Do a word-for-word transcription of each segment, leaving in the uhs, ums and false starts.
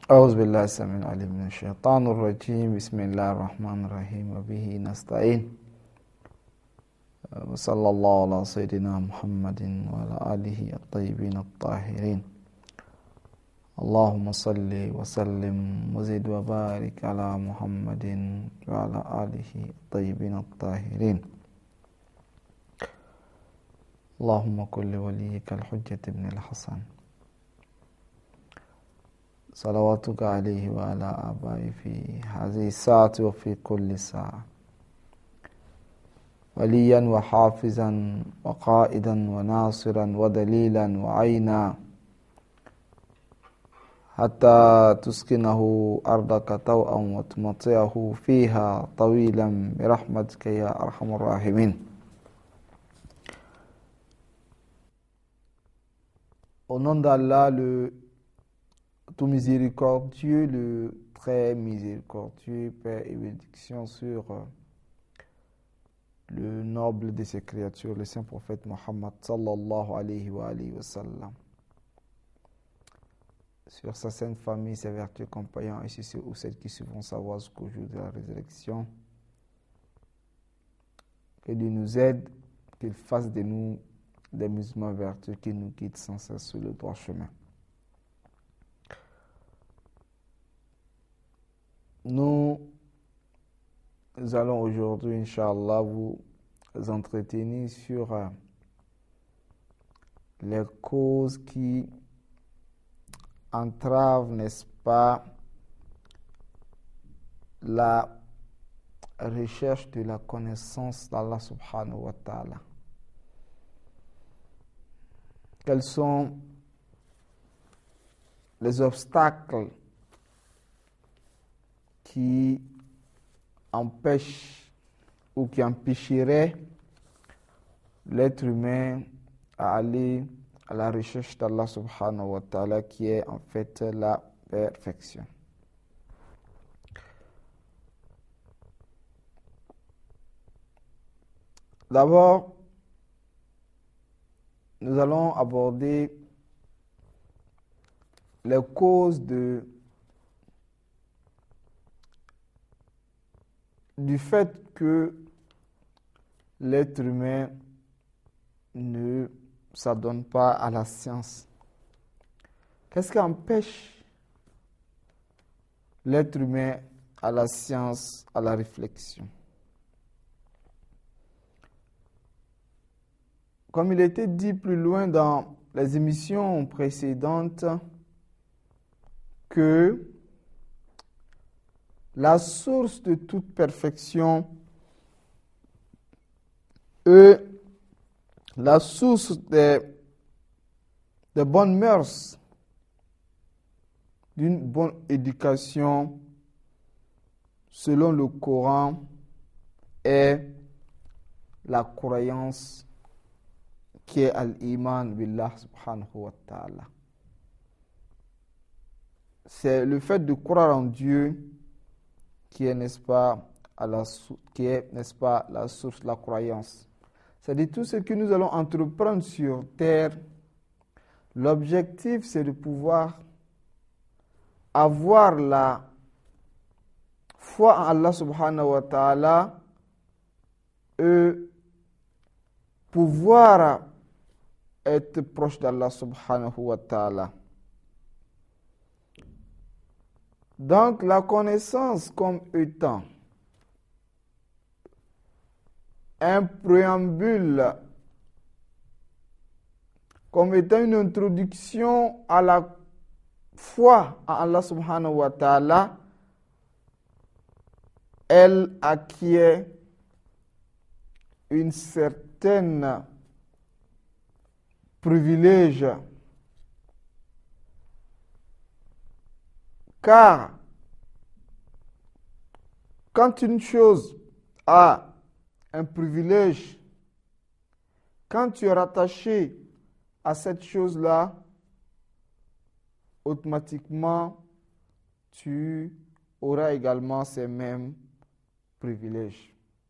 أعوذ بالله السميع العليم من الشيطان الرجيم بسم الله الرحمن الرحيم وبه نستعين وصلى الله على سيدنا محمد وعلى آله الطيبين الطاهرين اللهم صل وسلم وزد وبارك على محمد وعلى آله الطيبين الطاهرين اللهم كن لوليك الحجة بن الحسن صلواتك عليه وعلى آبائه في هذه الساعة وفي كل ساعة وليا وحافظا وقائدا وناصرا ودليلا وعينا حتى تسكنه أرضك طوعا وتمطعه فيها طويلا برحمتك يا أرحم الراحمين. Au nom d'Allah, le tout miséricordieux, le très miséricordieux, paix et bénédiction sur le noble de ses créatures, le saint prophète Mohammed sallallahu alayhi wa alayhi wa sallam, sur sa sainte famille, ses vertueux compagnons et sur ceux ou celles qui suivront sa voie jusqu'au jour de la résurrection. Que Dieu nous aide, qu'il fasse de nous des musulmans vertueux qui nous guident sans cesse sur le droit chemin. Nous allons aujourd'hui, Inch'Allah, vous entretenir sur euh, les causes qui entravent, n'est-ce pas, la recherche de la connaissance d'Allah subhanahu wa ta'ala. Quels sont les obstacles qui empêchent ou qui empêcheraient l'être humain à aller à la recherche d'Allah subhanahu wa ta'ala, qui est en fait la perfection. D'abord, nous allons aborder les causes de, du fait que l'être humain ne s'adonne pas à la science. Qu'est-ce qui empêche l'être humain à la science, à la réflexion? Comme il était dit plus loin dans les émissions précédentes, que la source de toute perfection et la source des, des bonnes mœurs, d'une bonne éducation, selon le Coran, est la croyance qui est al-iman billah subhanahu wa ta'ala. C'est le fait de croire en Dieu qui est, n'est-ce pas, à la, qui est, n'est-ce pas, la source de la croyance. C'est-à-dire tout ce que nous allons entreprendre sur terre, l'objectif c'est de pouvoir avoir la foi en Allah subhanahu wa ta'ala et pouvoir être proche d'Allah subhanahu wa ta'ala. Donc la connaissance comme étant un préambule, comme étant une introduction à la foi en Allah subhanahu wa ta'ala, elle acquiert une certaine privilège, car quand une chose a un privilège, quand tu es rattaché à cette chose-là, automatiquement tu auras également ces mêmes privilèges.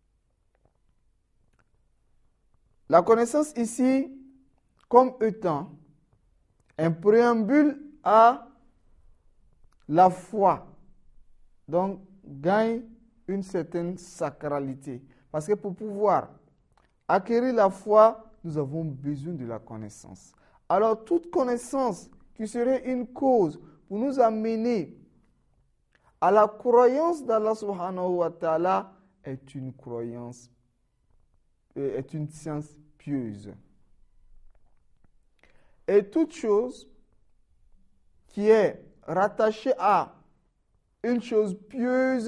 La connaissance ici, comme étant un préambule à la foi, donc, gagne une certaine sacralité. Parce que pour pouvoir acquérir la foi, nous avons besoin de la connaissance. Alors, toute connaissance qui serait une cause pour nous amener à la croyance d'Allah subhanahu wa ta'ala est une croyance, est une science pieuse. Et toute chose qui est rattachée à une chose pieuse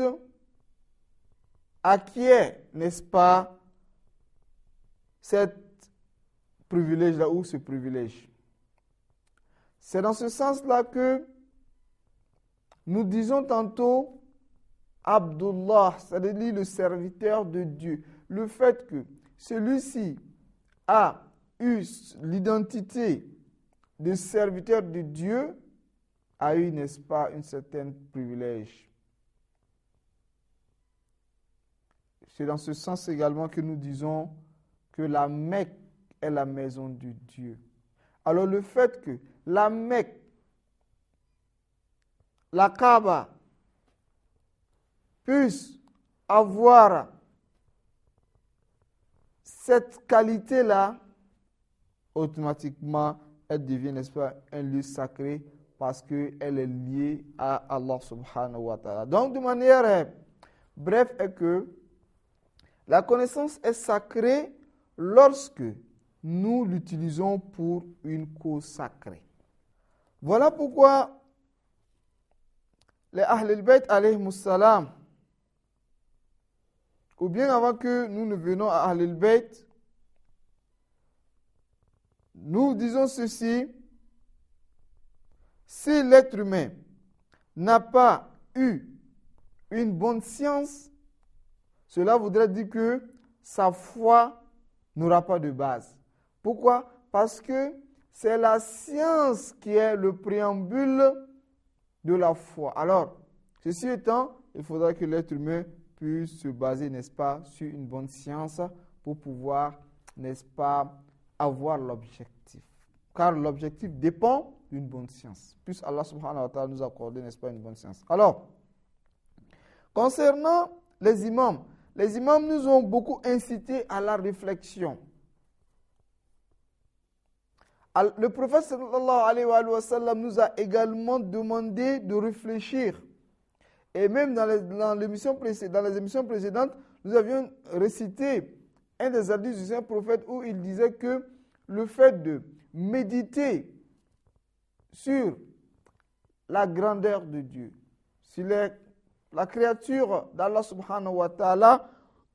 acquiert, n'est-ce pas, cet privilège-là ou ce privilège. C'est dans ce sens-là que nous disons tantôt Abdullah, c'est-à-dire le serviteur de Dieu. Le fait que celui-ci a eu l'identité de serviteur de Dieu a eu, n'est-ce pas, un certain privilège. C'est dans ce sens également que nous disons que la Mecque est la maison de Dieu. Alors le fait que la Mecque, la Kaaba, puisse avoir cette qualité-là, automatiquement, elle devient, n'est-ce pas, un lieu sacré parce qu'elle est liée à Allah subhanahu wa ta'ala. Donc, de manière euh, bref, est que la connaissance est sacrée lorsque nous l'utilisons pour une cause sacrée. Voilà pourquoi les Ahl al-Bayt alayhimus salam, ou bien avant que nous ne venions à Ahl al-Bayt, nous disons ceci: si l'être humain n'a pas eu une bonne science, cela voudrait dire que sa foi n'aura pas de base. Pourquoi? Parce que c'est la science qui est le préambule de la foi. Alors, ceci étant, il faudra que l'être humain puisse se baser, n'est-ce pas, sur une bonne science pour pouvoir, n'est-ce pas, avoir l'objectif. Car l'objectif dépend d'une bonne science. Puisse Allah subhanahu wa ta'ala nous accorder, n'est-ce pas, une bonne science. Alors, concernant les imams, les imams nous ont beaucoup incité à la réflexion. Le prophète sallallahu alayhi wa sallam nous a également demandé de réfléchir. Et même dans les, dans l'émission précédente, dans les émissions précédentes, nous avions récité un des hadiths du Saint-Prophète où il disait que le fait de méditer sur la grandeur de Dieu, sur les, la créature d'Allah subhanahu wa ta'ala,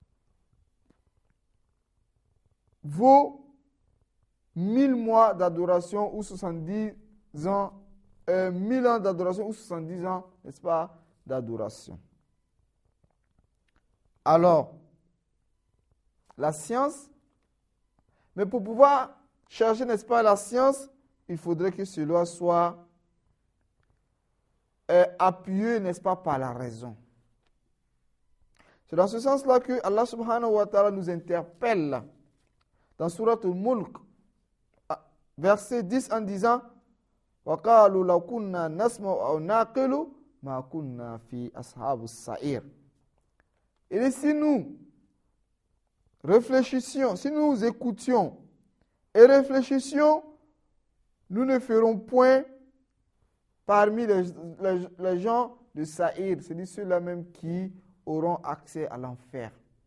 vaut mille mois d'adoration ou soixante-dix ans, euh, mille ans d'adoration ou soixante-dix ans, n'est-ce pas, d'adoration. Alors, la science, mais pour pouvoir chercher, n'est-ce pas, la science, il faudrait que cela soit euh, appuyé, n'est-ce pas, par la raison. C'est dans ce sens-là que Allah subhanahu wa ta'ala nous interpelle dans Surat al-Mulk, verset dix, en disant وَقَالُوا لَوْ كُنَّا نَسْمَعُ أَوْ نَعْقِلُ مَا كُنَّا فِي أَصْحَابِ السَّعِيرِ. Et si nous réfléchissions, si nous écoutions et réfléchissions, nous ne ferons point parmi les, les, les gens de Saïr, c'est-à-dire ceux-là même qui auront accès à l'enfer.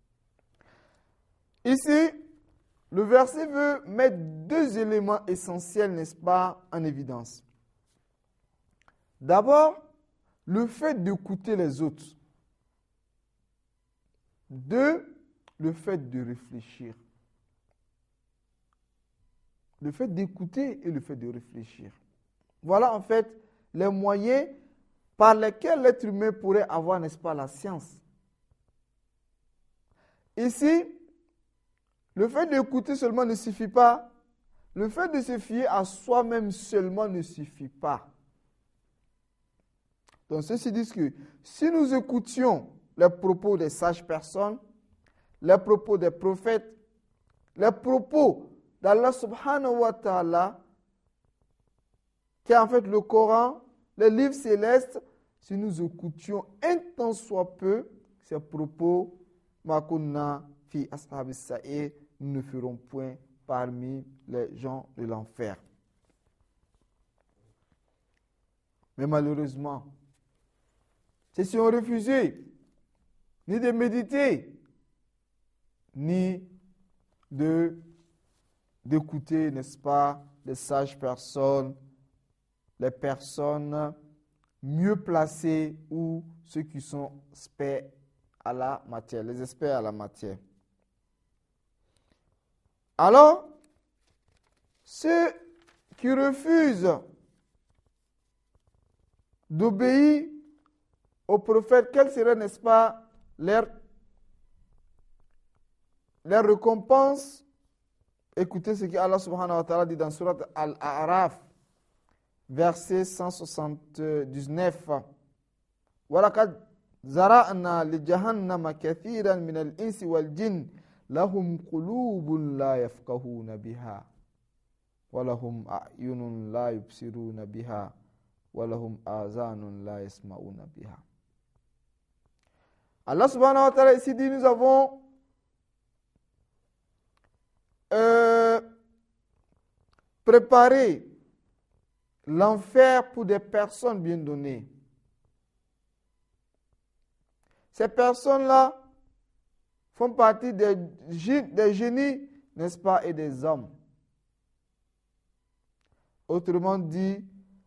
Ici, le verset veut mettre deux éléments essentiels, n'est-ce pas, en évidence. D'abord, le fait d'écouter les autres. Deux, le fait de réfléchir. Le fait d'écouter et le fait de réfléchir. Voilà en fait les moyens par lesquels l'être humain pourrait avoir, n'est-ce pas, la science. Ici, le fait d'écouter seulement ne suffit pas. Le fait de se fier à soi-même seulement ne suffit pas. Donc, ceci dit que si nous écoutions les propos des sages personnes, les propos des prophètes, les propos d'Allah subhanahu wa ta'ala, qui est en fait le Coran, les livres célestes, si nous écoutions un tant soit peu ces propos, ma kunna fi ashab as-sa'ir, nous ne ferons point parmi les gens de l'enfer. Mais malheureusement, ceux-ci ont refusé ni de méditer, ni de d'écouter, n'est-ce pas, les sages personnes, les personnes mieux placés ou ceux qui sont experts à la matière, les experts à la matière. Alors, ceux qui refusent d'obéir au prophète, quelle serait, n'est-ce pas, leur, leur récompense? Écoutez ce que Allah subhanahu wa ta'ala dit dans Surat Al-A'raf, verset cent soixante-dix-neuf. وَلَقَدْ زَرَعْنَا لِجَهَنَّمَ كَثِيرًا مِنَ الْإِنسِ وَالْجِنِّ لَهُمْ قُلُوبٌ لَا يَفْقَهُونَ بِهَا وَلَهُمْ أَعْيُنٌ لَا يُبْصِرُونَ بِهَا وَلَهُمْ آذَانٌ لَا يَسْمَعُونَ بِهَا. Allah subhanahu wa ta'ala ici dit, nous avons euh, préparé l'enfer pour des personnes bien données. Ces personnes-là font partie des, des génies, n'est-ce pas, et des hommes. Autrement dit,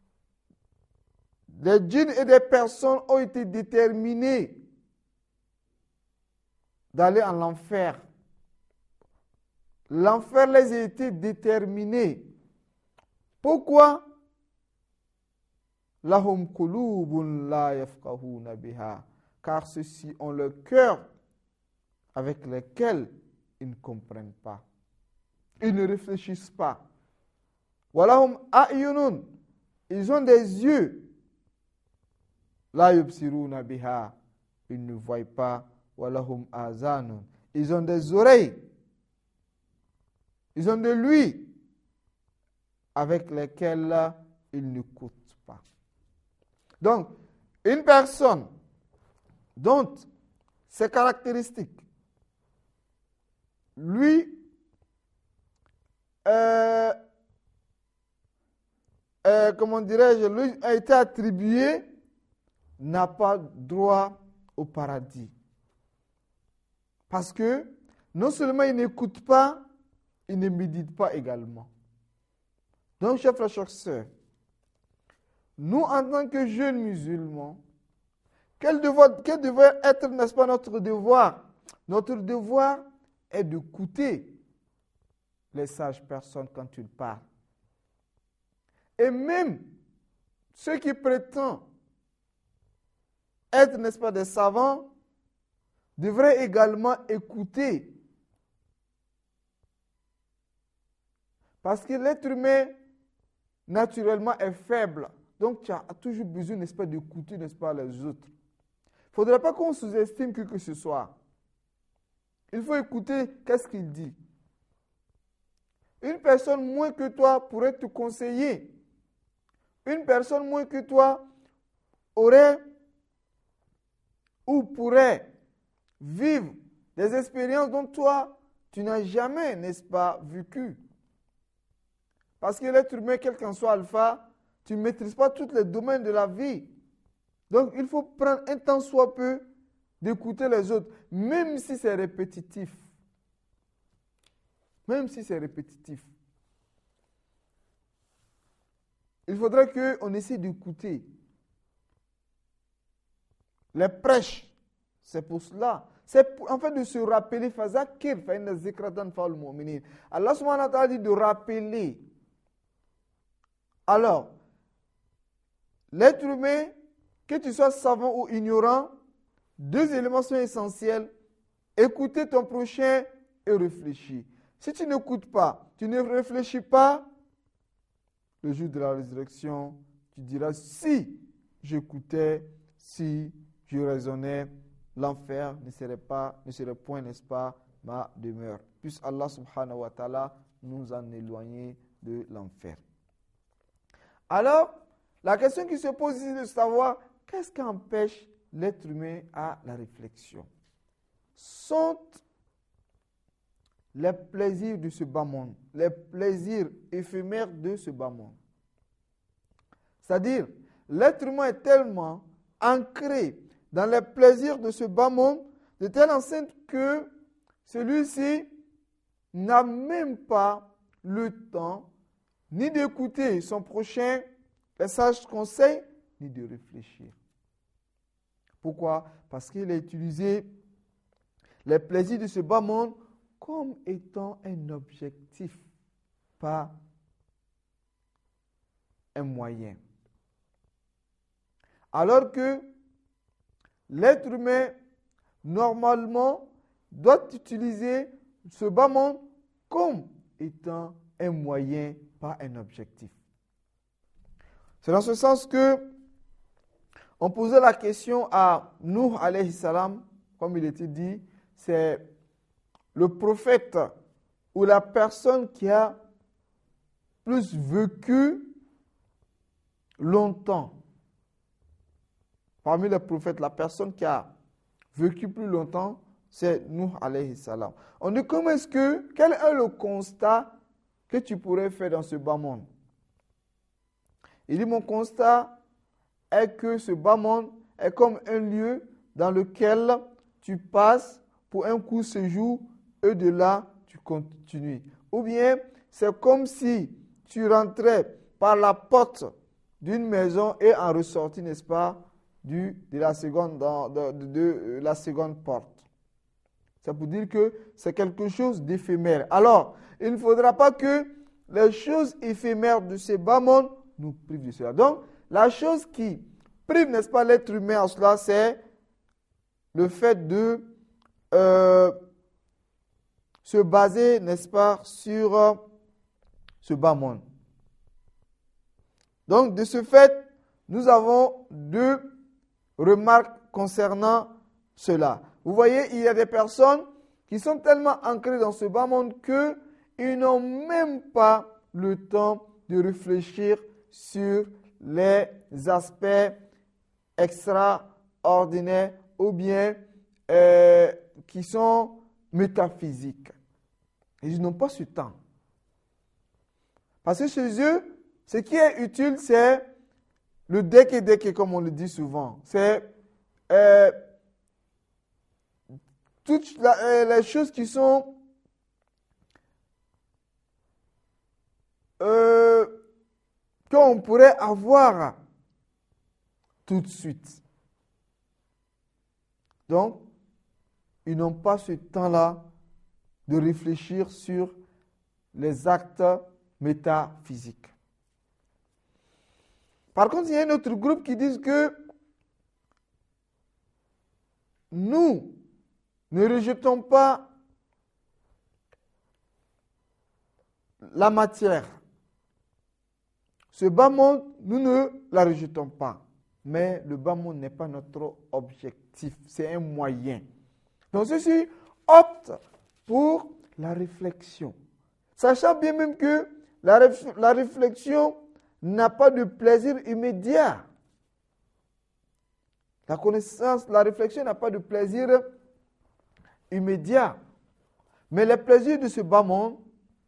les djinns et des personnes ont été déterminés d'aller en enfer. L'enfer les a été déterminé. Pourquoi? Lahum qulubun la yafqahuna biha. Car ceux-ci ont le cœur avec lequel ils ne comprennent pas. Ils ne réfléchissent pas. Walahum a'yunun. Ils ont des yeux. La yubsiruna biha. Ils ne voient pas. Walahum azanun. Ils ont des oreilles. Ils ont de l'ouïe avec lesquelles ils n'écoutent pas. Donc, une personne dont ces caractéristiques, lui, euh, euh, comment dirais-je, lui a été attribué, n'a pas droit au paradis. Parce que non seulement il n'écoute pas, il ne médite pas également. Donc, chers frères, chers sœurs, nous, en tant que jeunes musulmans, quel, devoir, quel devrait être, n'est-ce pas, notre devoir? Notre devoir est d'écouter les sages personnes quand ils parlent. Et même ceux qui prétendent être, n'est-ce pas, des savants, devraient également écouter. Parce que l'être humain, naturellement, est faible. Donc, tu as toujours besoin, n'est-ce pas, d'écouter, n'est-ce pas, les autres. Il ne faudrait pas qu'on sous-estime qui que ce soit. Il faut écouter qu'est-ce qu'il dit. Une personne moins que toi pourrait te conseiller. Une personne moins que toi aurait ou pourrait vivre des expériences dont toi, tu n'as jamais, n'est-ce pas, vécu. Parce que l'être humain, quel qu'en soit alpha, tu ne maîtrises pas tous les domaines de la vie. Donc, il faut prendre un temps soit peu d'écouter les autres, même si c'est répétitif. Même si c'est répétitif. Il faudrait qu'on essaie d'écouter. Les prêches, c'est pour cela. C'est pour, en fait de se rappeler. Allah subhanahu wa ta'ala dit de rappeler. Alors, l'être humain, que tu sois savant ou ignorant, deux éléments sont essentiels. Écouter ton prochain et réfléchir. Si tu n'écoutes pas, tu ne réfléchis pas, le jour de la résurrection, tu diras, si j'écoutais, si je raisonnais, l'enfer ne serait pas, ne serait point, n'est-ce pas, ma demeure. Puisse Allah subhanahu wa ta'ala nous en éloigner de l'enfer. Alors, la question qui se pose ici de savoir qu'est-ce qui empêche l'être humain à la réflexion? Sont les plaisirs de ce bas monde, les plaisirs éphémères de ce bas monde. C'est-à-dire, l'être humain est tellement ancré dans les plaisirs de ce bas monde, de telle enceinte que celui-ci n'a même pas le temps ni d'écouter son prochain les sages conseils, ni de réfléchir. Pourquoi? Parce qu'il a utilisé les plaisirs de ce bas monde comme étant un objectif, pas un moyen. Alors que l'être humain, normalement, doit utiliser ce bas monde comme étant un moyen, pas un objectif. C'est dans ce sens que on posait la question à Nuh alayhi salam, comme il était dit, c'est le prophète ou la personne qui a plus vécu longtemps. Parmi les prophètes, la personne qui a vécu plus longtemps, c'est Nuh alayhi salam. On dit, comment est-ce que, quel est le constat que tu pourrais faire dans ce bas monde? Il dit, mon constat est que ce bas monde est comme un lieu dans lequel tu passes pour un court séjour et de là, tu continues. Ou bien, c'est comme si tu rentrais par la porte d'une maison et en ressortis, n'est-ce pas, du, de, la seconde, de, de, de la seconde porte. Ça veut dire que c'est quelque chose d'éphémère. Alors, il ne faudra pas que les choses éphémères de ce bas monde nous privent de cela. Donc, la chose qui prive, n'est-ce pas, l'être humain en cela, c'est le fait de euh, se baser, n'est-ce pas, sur euh, ce bas monde. Donc, de ce fait, nous avons deux remarques concernant cela. Vous voyez, il y a des personnes qui sont tellement ancrées dans ce bas monde qu'ils n'ont même pas le temps de réfléchir sur les aspects extraordinaires ou bien euh, qui sont métaphysiques. Ils n'ont pas ce temps. Parce que chez eux, ce qui est utile, c'est le déké déké, comme on le dit souvent. C'est euh, toutes la, euh, les choses qui sont euh, qu'on pourrait avoir tout de suite. Donc, ils n'ont pas ce temps-là de réfléchir sur les actes métaphysiques. Par contre, il y a un autre groupe qui dit que nous ne rejetons pas la matière. Ce bas monde, nous ne la rejetons pas. Mais le bas monde n'est pas notre objectif, c'est un moyen. Donc ceux-ci optent pour la réflexion. Sachant bien même que la, réf- la réflexion n'a pas de plaisir immédiat. La connaissance, la réflexion n'a pas de plaisir immédiat. Mais les plaisirs de ce bas monde,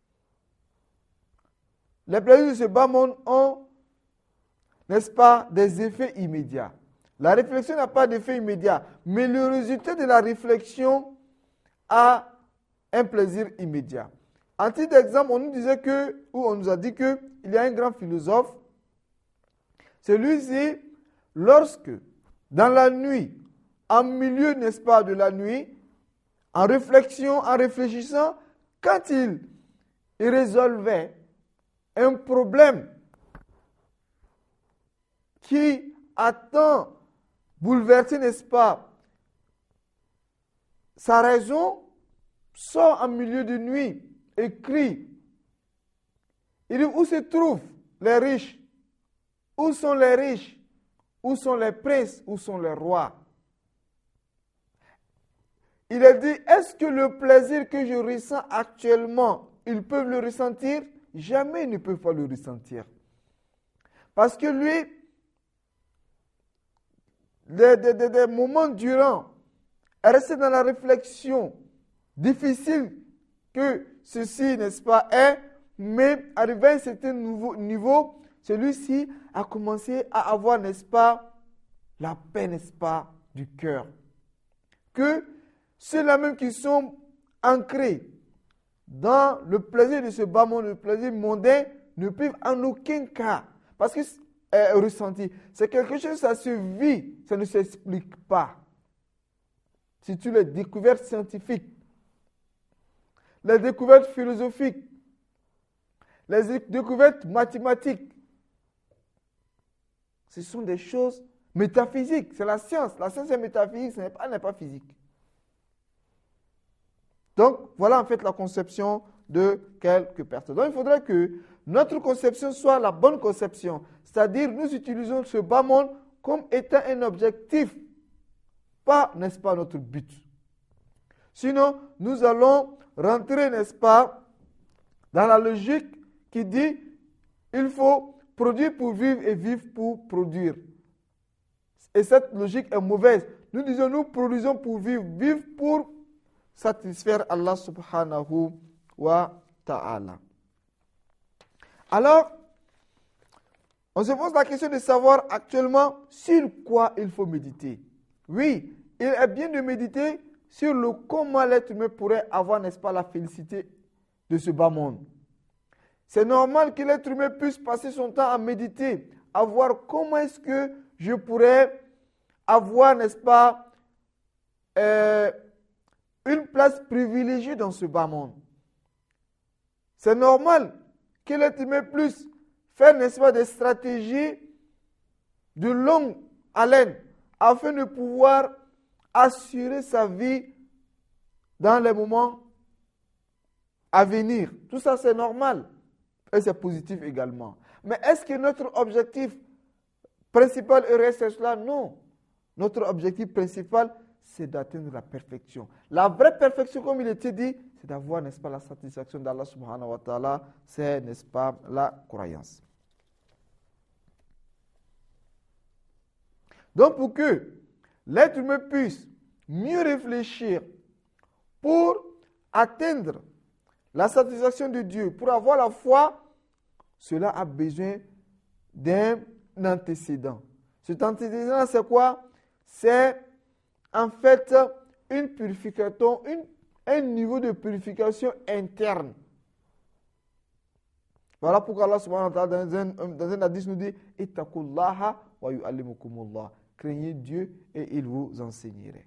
les plaisirs de ce bas monde ont, n'est-ce pas, des effets immédiats. La réflexion n'a pas d'effet immédiat, mais le résultat de la réflexion a un plaisir immédiat. En titre d'exemple, on nous disait que, ou on nous a dit que il y a un grand philosophe. Celui-ci, lorsque, dans la nuit, en milieu, n'est-ce pas, de la nuit, en réflexion, en réfléchissant, quand il, il résolvait un problème qui attend, bouleverser, n'est-ce pas, sa raison, sort en milieu de nuit et crie. Il dit, où se trouvent les riches? Où sont les riches? Où sont les princes? Où sont les rois? Il a dit, est-ce que le plaisir que je ressens actuellement, ils peuvent le ressentir? Jamais ils ne peuvent pas le ressentir. Parce que lui, des, des, des, des moments durant, rester dans la réflexion, difficile que ceci, n'est-ce pas, est, mais arrivé à un certain nouveau niveau, celui-ci a commencé à avoir, n'est-ce pas, la paix, n'est-ce pas, du cœur. Que ceux-là même qui sont ancrés dans le plaisir de ce bas monde, le plaisir mondain, ne peuvent en aucun cas, parce que c'est ressenti, c'est quelque chose, ça se vit, ça ne s'explique pas. Si tu les découvertes scientifiques, les découvertes philosophiques, les découvertes mathématiques, ce sont des choses métaphysiques. C'est la science. La science est métaphysique, ce n'est pas, n'est pas physique. Donc, voilà en fait la conception de quelques personnes. Donc, il faudrait que notre conception soit la bonne conception. C'est-à-dire, nous utilisons ce bas monde comme étant un objectif, pas, n'est-ce pas, notre but. Sinon, nous allons rentrer, n'est-ce pas, dans la logique qui dit il faut produire pour vivre et vivre pour produire. Et cette logique est mauvaise. Nous disons, nous produisons pour vivre, vivre pour satisfaire Allah subhanahu wa ta'ala. Alors, on se pose la question de savoir actuellement sur quoi il faut méditer. Oui, il est bien de méditer sur le comment l'être humain pourrait avoir, n'est-ce pas, la félicité de ce bas monde. C'est normal que l'être humain puisse passer son temps à méditer, à voir comment est-ce que je pourrais avoir, n'est-ce pas, euh, une place privilégiée dans ce bas monde. C'est normal que l'être humain puisse faire, n'est-ce pas, des stratégies de longue haleine afin de pouvoir assurer sa vie dans les moments à venir. Tout ça, c'est normal. Et c'est positif également. Mais est-ce que notre objectif principal reste cela? Non. Notre objectif principal, c'est d'atteindre la perfection. La vraie perfection, comme il était dit, c'est d'avoir, n'est-ce pas, la satisfaction d'Allah subhanahu wa ta'ala. C'est, n'est-ce pas, la croyance. Donc, pour que l'être humain puisse mieux réfléchir pour atteindre la satisfaction de Dieu, pour avoir la foi, cela a besoin d'un antécédent. Cet antécédent, c'est quoi? C'est en fait une purification, une, un niveau de purification interne. Voilà pourquoi Allah subhanahu wa ta'ala dans un, dans un hadith nous dit « Ittaqullaha wa yu'allimukumullah » Craignez Dieu et il vous enseignerait.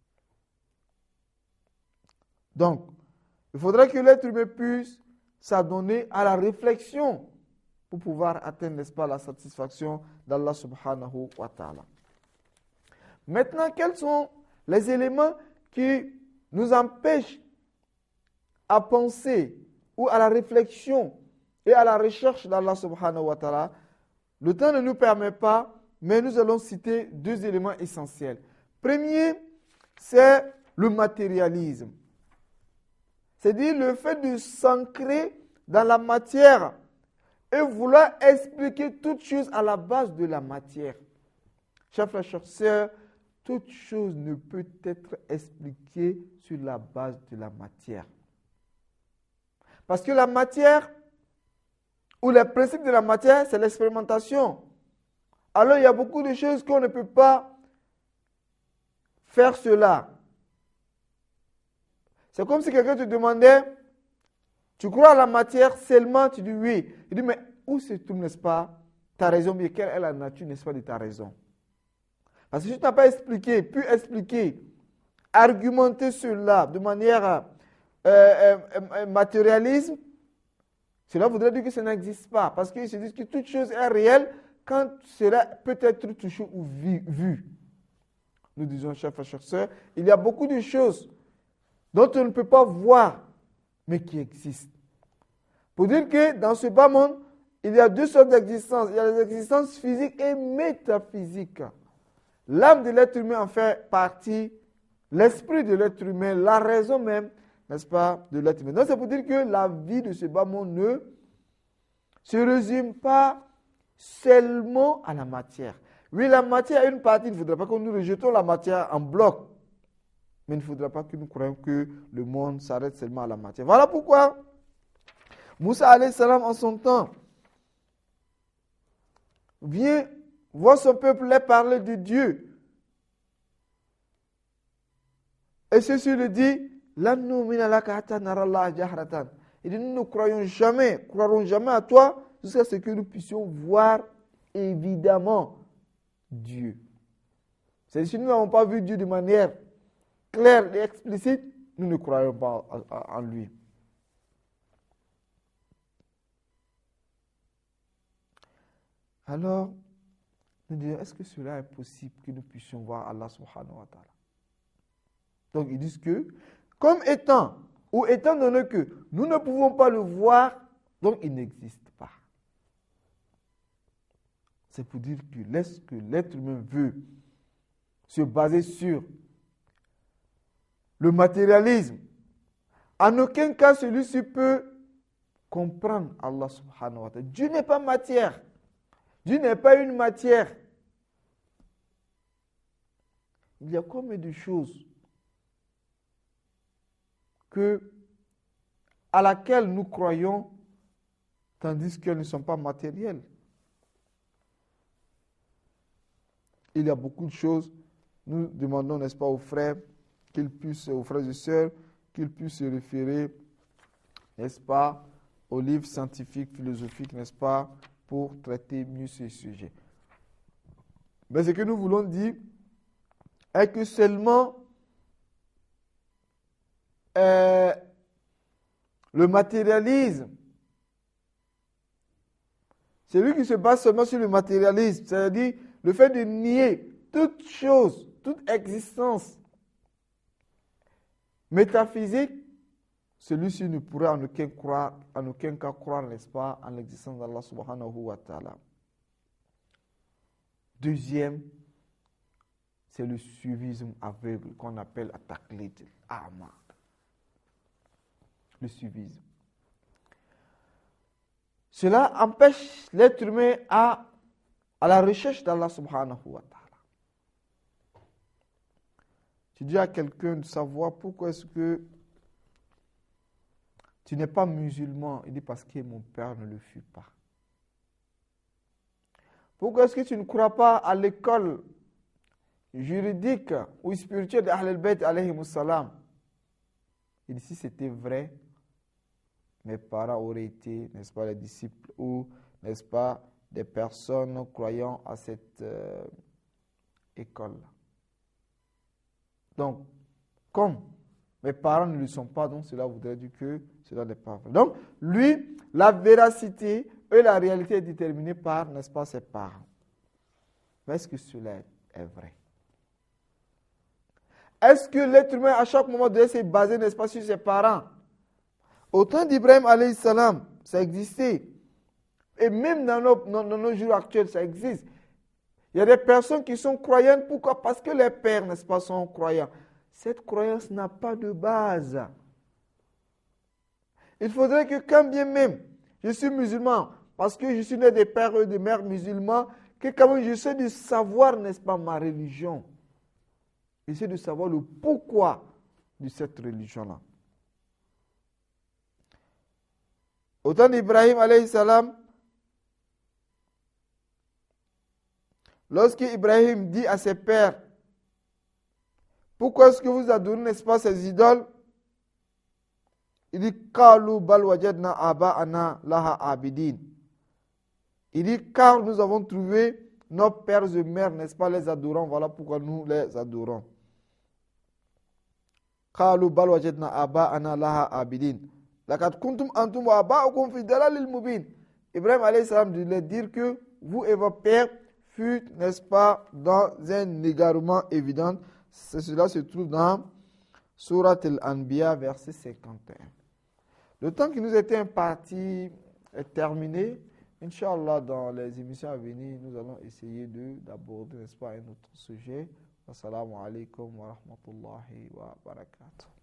Donc, il faudrait que l'être humain puisse s'adonner à la réflexion pour pouvoir atteindre, n'est-ce pas, la satisfaction d'Allah subhanahu wa ta'ala. Maintenant, quels sont les éléments qui nous empêchent à penser ou à la réflexion et à la recherche d'Allah subhanahu wa ta'ala? Le temps ne nous permet pas, mais nous allons citer deux éléments essentiels. Premier, c'est le matérialisme. C'est-à-dire le fait de s'ancrer dans la matière et vouloir expliquer toute chose à la base de la matière. Chers frères, chers sœurs, toute chose ne peut être expliquée sur la base de la matière. Parce que la matière, ou les principes de la matière, c'est l'expérimentation. Alors il y a beaucoup de choses qu'on ne peut pas faire cela. C'est comme si quelqu'un te demandait, tu crois à la matière seulement, tu dis oui. Il dit, mais où se trouve, n'est-ce pas, ta raison, mais quelle est la nature, n'est-ce pas, de ta raison? Parce que si tu n'as pas expliqué, pu expliquer, argumenter cela de manière euh, euh, euh, matérialisme, cela voudrait dire que ça n'existe pas. Parce qu'ils se disent que toute chose est réelle quand cela peut être touché ou vu. Nous disons, chers frères, chers sœurs, il y a beaucoup de choses dont on ne peut pas voir, mais qui existent. Pour dire que dans ce bas monde, il y a deux sortes d'existence. Il y a l'existence physique et métaphysique. L'âme de l'être humain en fait partie, l'esprit de l'être humain, la raison même, n'est-ce pas, de l'être humain. Donc c'est pour dire que la vie de ce bas monde ne se résume pas seulement à la matière. Oui, la matière a une partie, il ne faudra pas que nous rejetons la matière en bloc. Mais il ne faudra pas que nous croyions que le monde s'arrête seulement à la matière. Voilà pourquoi Moussa alayhi salam en son temps vient voir son peuple leur parler de Dieu. Et ceci le dit, Lan nu'mina laka hatta nara Allah jahratan. Il dit, nous ne croyons jamais, croirons jamais à toi jusqu'à ce que nous puissions voir évidemment Dieu. C'est si nous n'avons pas vu Dieu de manière claire et explicite, nous ne croyons pas en lui. Alors, nous disons, est-ce que cela est possible que nous puissions voir Allah subhanahu wa ta'ala? Donc, ils disent que, comme étant, ou étant donné que nous ne pouvons pas le voir, donc il n'existe pas. C'est pour dire que lorsque l'être humain veut se baser sur le matérialisme, en aucun cas celui-ci peut comprendre Allah subhanahu wa ta'ala. Dieu n'est pas matière. Dieu n'est pas une matière. Il y a combien de choses que, à laquelle nous croyons, tandis qu'elles ne sont pas matérielles. Il y a beaucoup de choses. Nous demandons, n'est-ce pas, aux frères, qu'ils puissent, aux frères et sœurs, qu'ils puissent se référer, n'est-ce pas, aux livres scientifiques, philosophiques, n'est-ce pas, pour traiter mieux ce sujet. Mais ce que nous voulons dire est que seulement euh, le matérialisme, celui qui se base seulement sur le matérialisme, c'est-à-dire le fait de nier toute chose, toute existence métaphysique, celui-ci ne pourrait en aucun, croire, en aucun cas croire, n'est-ce pas, en l'existence d'Allah subhanahu wa ta'ala. Deuxième, c'est le suivisme aveugle qu'on appelle at-taqlid al-a'ma. Le suivisme. Cela empêche l'être humain à, à la recherche d'Allah subhanahu wa ta'ala. Tu dis à quelqu'un de savoir pourquoi est-ce que tu n'es pas musulman. Il dit parce que mon père ne le fut pas. Pourquoi est-ce que tu ne crois pas à l'école juridique ou spirituelle d'Ahl al-Bayt alayhi salam? Il dit si c'était vrai, mes parents auraient été, n'est-ce pas, les disciples ou, n'est-ce pas, des personnes croyant à cette euh, école. Donc, comme mes parents ne le sont pas, donc cela voudrait dire que cela n'est pas vrai. Donc, lui, la véracité et la réalité est déterminée par, n'est-ce pas, ses parents. Mais est-ce que cela est vrai? Est-ce que l'être humain, à chaque moment, doit se baser, n'est-ce pas, sur ses parents? Au temps d'Ibrahim, alayhi salam, ça existait. Et même dans nos, dans, dans nos jours actuels, ça existe. Il y a des personnes qui sont croyantes. Pourquoi? Parce que les pères, n'est-ce pas, sont croyants. Cette croyance n'a pas de base. Il faudrait que quand bien même je suis musulman, parce que je suis né des pères et des mères musulmans, que quand même j'essaie de savoir, n'est-ce pas, ma religion. J'essaie de savoir le pourquoi de cette religion-là. Au temps d'Ibrahim, alayhi salam, lorsque Ibrahim dit à ses pères, pourquoi est-ce que vous adorez, n'est-ce pas, ces idoles? Il dit, Qalu bal wajadna aba'ana laha abidin. Il dit, car nous avons trouvé nos pères et mères, n'est-ce pas, les adorants, voilà pourquoi nous les adorons. Qalu bal wajadna aba'ana laha abidin. Laqad kuntum antum wa aba'ukum fi dalalil mubin. Ibrahim alayhi salam dit leur dire que vous et vos pères furent, n'est-ce pas, dans un égarement évident. Cela se trouve dans Surat al-Anbiya, verset cinquante et un. Le temps qui nous était imparti est terminé. Inch'Allah, dans les émissions à venir, nous allons essayer de, d'aborder, n'est-ce pas, un autre sujet. Assalamu alaikum wa rahmatullahi wa barakatuh.